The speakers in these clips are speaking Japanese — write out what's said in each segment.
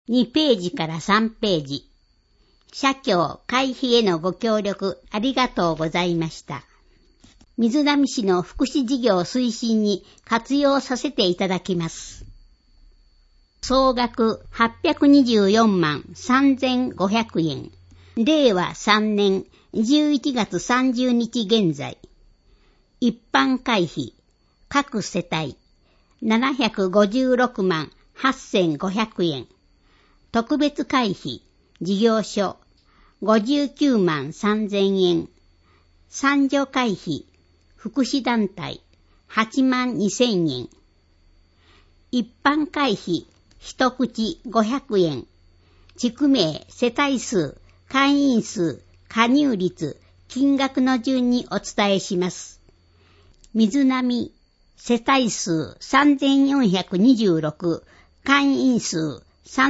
2ページから3ページ。社協会費へのご協力ありがとうございました。瑞浪市の福祉事業推進に活用させていただきます。総額824万3500円。令和3年11月30日現在。一般会費、各世帯756万8500円。特別会費、事業所59万3000円。参助会費、福祉団体8万2000円。一般会費、一口500円。地区名、世帯数、会員数、加入率、金額の順にお伝えします。瑞浪、世帯数3426、会員数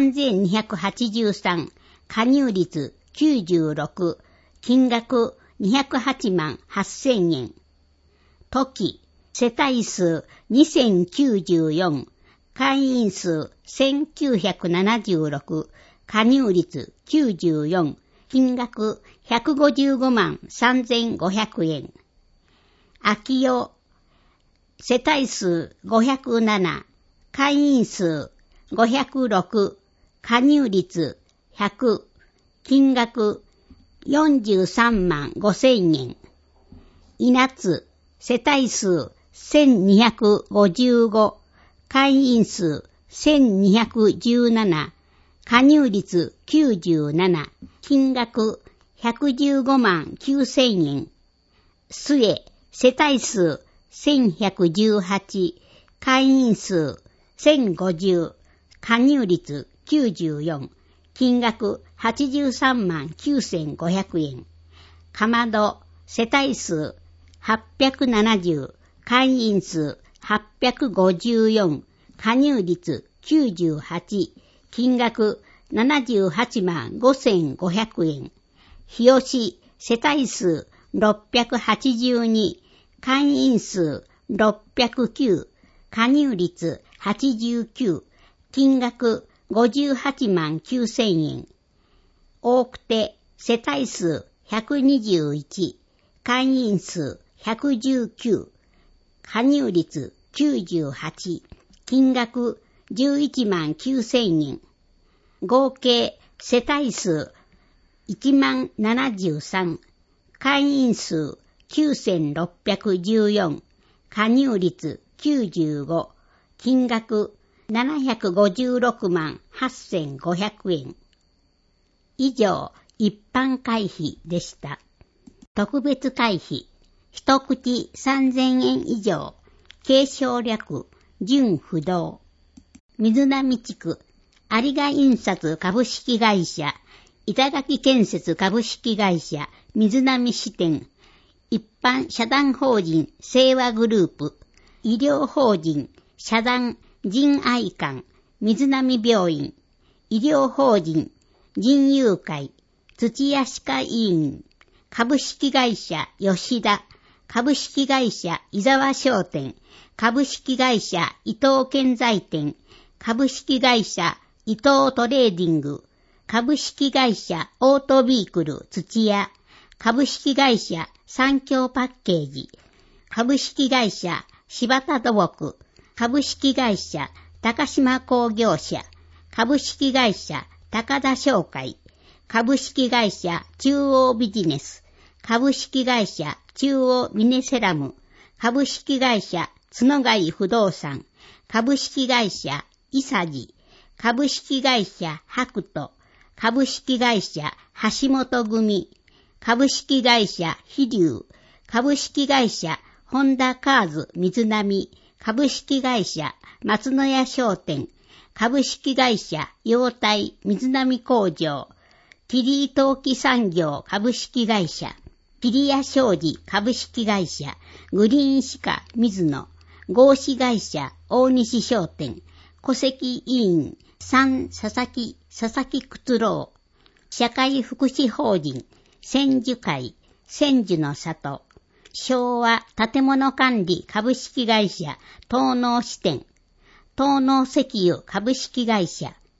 3283、加入率96、金額208万8000円。時、世帯数2094、会員数1976、加入率94、金額155万3500円。秋代、世帯数507、会員数506、加入率100、金額43万5000円。稲津、世帯数1255、会員数1217、加入率97、金額115万9000円。末、世帯数1118、会員数1050、加入率94、金額83万9500円。かまど、世帯数870、会員数854、加入率98、金額78万5500円。日吉、世帯数682、会員数609、加入率89、金額58万9000円。大久手、世帯数121、会員数119、加入率98、金額11万9000円。合計世帯数1万73、会員数9614、加入率95、金額756万8500円。以上、一般会費でした。特別会費、一口3000円以上、継承略、準不動。瑞浪地区、有賀印刷株式会社、板垣建設株式会社、瑞浪支店、一般社団法人清和グループ、医療法人社団仁愛館、瑞浪病院、医療法人仁友会、土屋歯科医院、株式会社吉田、株式会社伊沢商店、株式会社伊藤建材店、株式会社伊藤トレーディング、株式会社オートビークル土屋、株式会社三共パッケージ、株式会社柴田土木、株式会社高島工業社、株式会社高田商会、株式会社中央ビジネス、株式会社中央ミネセラム、株式会社角貝不動産、株式会社イサジ、株式会社白斗、株式会社橋本組、株式会社飛龍、株式会社ホンダカーズ瑞浪、株式会社松野屋商店、株式会社陽体瑞浪工場、キリー陶器産業株式会社、キリヤ商事株式会社、グリーン歯科水野、合資会社大西商店、戸籍委員三佐々木靴郎、社会福祉法人千樹会、千樹の里、昭和建物管理株式会社東農支店、東農石油株式会社、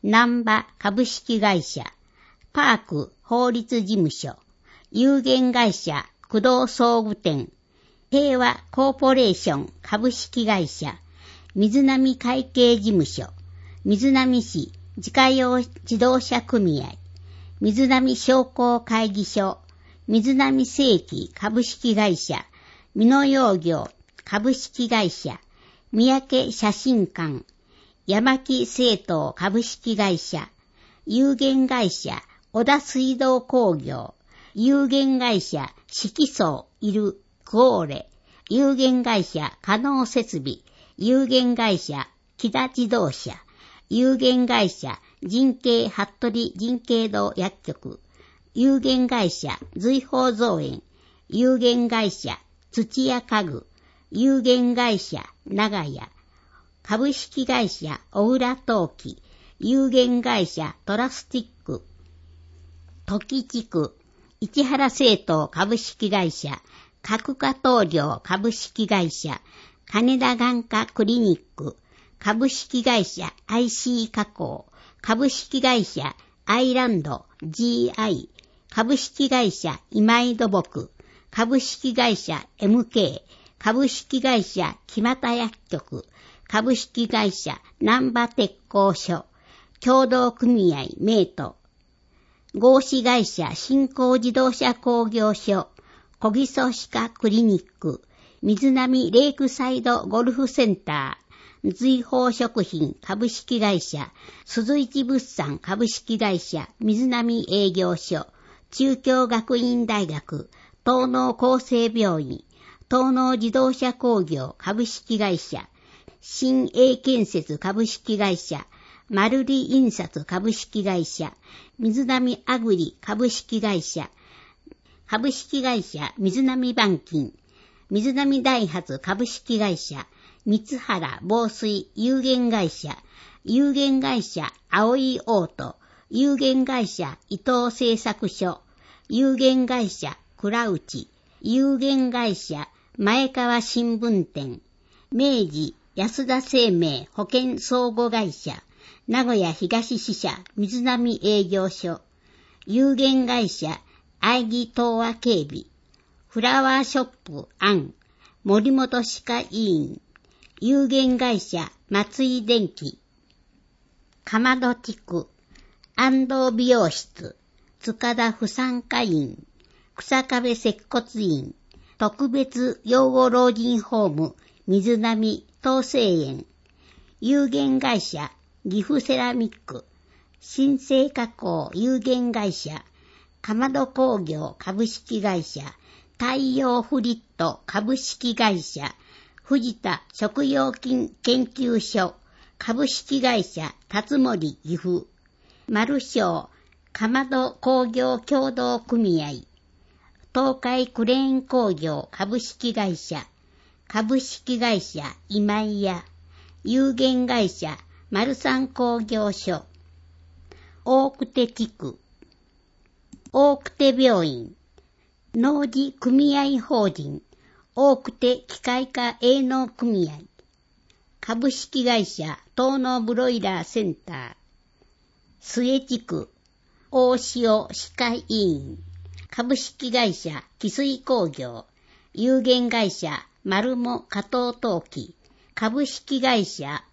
南波株式会社、パーク法律事務所、有限会社工藤総務店、平和コーポレーション株式会社、水波会計事務所、水波市自家用自動車組合、水波商工会議所、水波正規株式会社、美濃養業株式会社、三宅写真館、山木製陶株式会社、有限会社小田水道工業、有限会社色素いるゴーレ、有限会社可能設備、有限会社木田自動車、有限会社人慶服部人慶堂薬局、有限会社随宝造園、有限会社土屋家具、有限会社長屋、株式会社小浦陶器、有限会社トラスティック、時地区、市原製陶株式会社、角化塗料株式会社、金田眼科クリニック、株式会社 IC 加工、株式会社アイランド GI、株式会社今井土木、株式会社 MK、株式会社木俣薬局、株式会社南波鉄工所、協同組合メイト、合資会社新興自動車工業所、小木曽歯科クリニック、水波レイクサイドゴルフセンター、随宝食品株式会社、鈴市物産株式会社水波営業所、中京学院大学、東農厚生病院、東農自動車工業株式会社、新英建設株式会社、マルリ印刷株式会社、水波アグリ株式会社、株式会社水波板金、水波ダイハツ株式会社、三原防水有限会社、有限会社青いオート、有限会社伊藤製作所、有限会社倉内、有限会社前川新聞店、明治安田生命保険相互会社、名古屋東支社水波営業所、有限会社愛義東和警備、フラワーショップアン、森本歯科医院、有限会社松井電機、かまど地区、安藤美容室、塚田婦産科院、草壁接骨院、特別養護老人ホーム水波東生園、有限会社岐阜セラミック、新生加工有限会社、かまど工業株式会社、太陽フリット株式会社、藤田食用菌研究所株式会社辰森岐阜、マルショーかまど工業協同組合、東海クレーン工業株式会社、株式会社今井屋、有限会社丸三工業所、大久手地区、大久手病院、農事組合法人、大久手機械化営農組合、株式会社東農ブロイラーセンター、末地区、大塩歯科医院、株式会社汽水工業、有限会社丸も加藤陶器、株式会社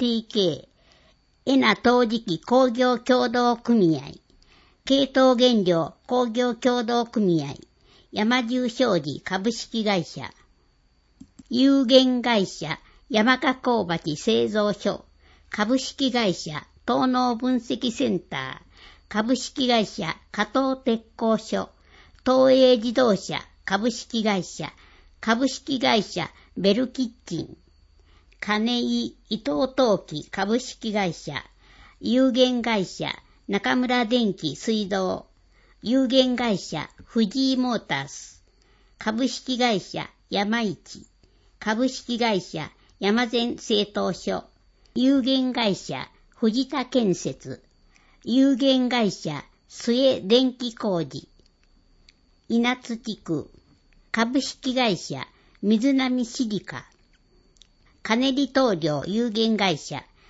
OTK、エナ陶磁器工業協同組合、系統原料工業協同組合、山重商事株式会社、有限会社山加工鉢製造所、株式会社東農分析センター、株式会社加藤鉄工所、東映自動車株式会社、株式会社ベルキッチン、金井伊藤陶器株式会社、有限会社中村電機水道、有限会社藤井モータース、株式会社山一、株式会社山善製陶所、有限会社藤田建設、有限会社末電気工事、稲津地区、株式会社水波シリカ、金利塗料有限会社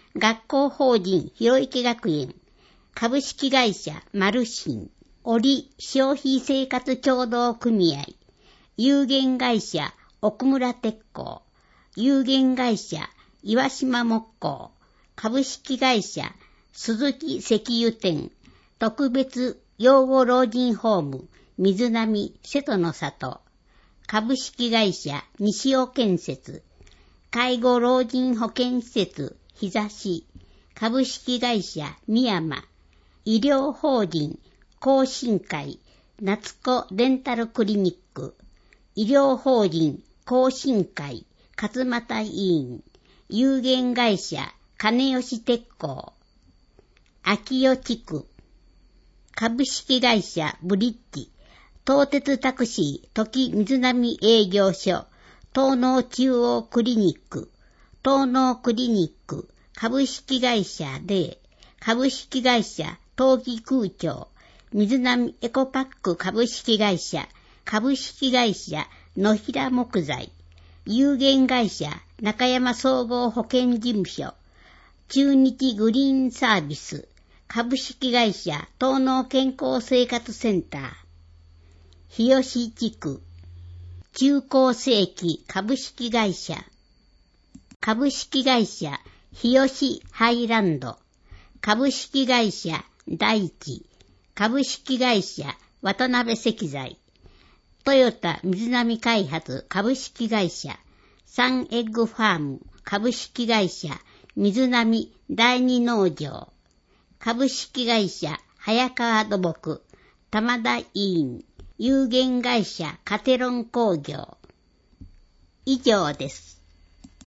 学校法人広池学園、株式会社マルシン、折消費生活協同組合、有限会社奥村鉄工、有限会社岩島木工、株式会社鈴木石油店、特別養護老人ホーム水波瀬戸の里、株式会社西尾建設、介護老人保健施設日差し、株式会社美山、医療法人更新会夏子デンタルクリニック、医療法人更新会勝又委員、有限会社金吉鉄工、秋代地区、株式会社ブリッジ、東鉄タクシー時水波営業所、東農中央クリニック、東農クリニック、株式会社デー、株式会社東義空調、水波エコパック株式会社、株式会社野平木材、有限会社中山総合保健事務所、中日グリーンサービス、株式会社東農健康生活センター、日吉地区、中高世紀株式会社、株式会社日吉ハイランド、株式会社大地、株式会社渡辺石材、トヨタ水波開発株式会社、サンエッグファーム株式会社水波第二農場、株式会社早川土木玉田委員、有限会社カテロン工業。以上です。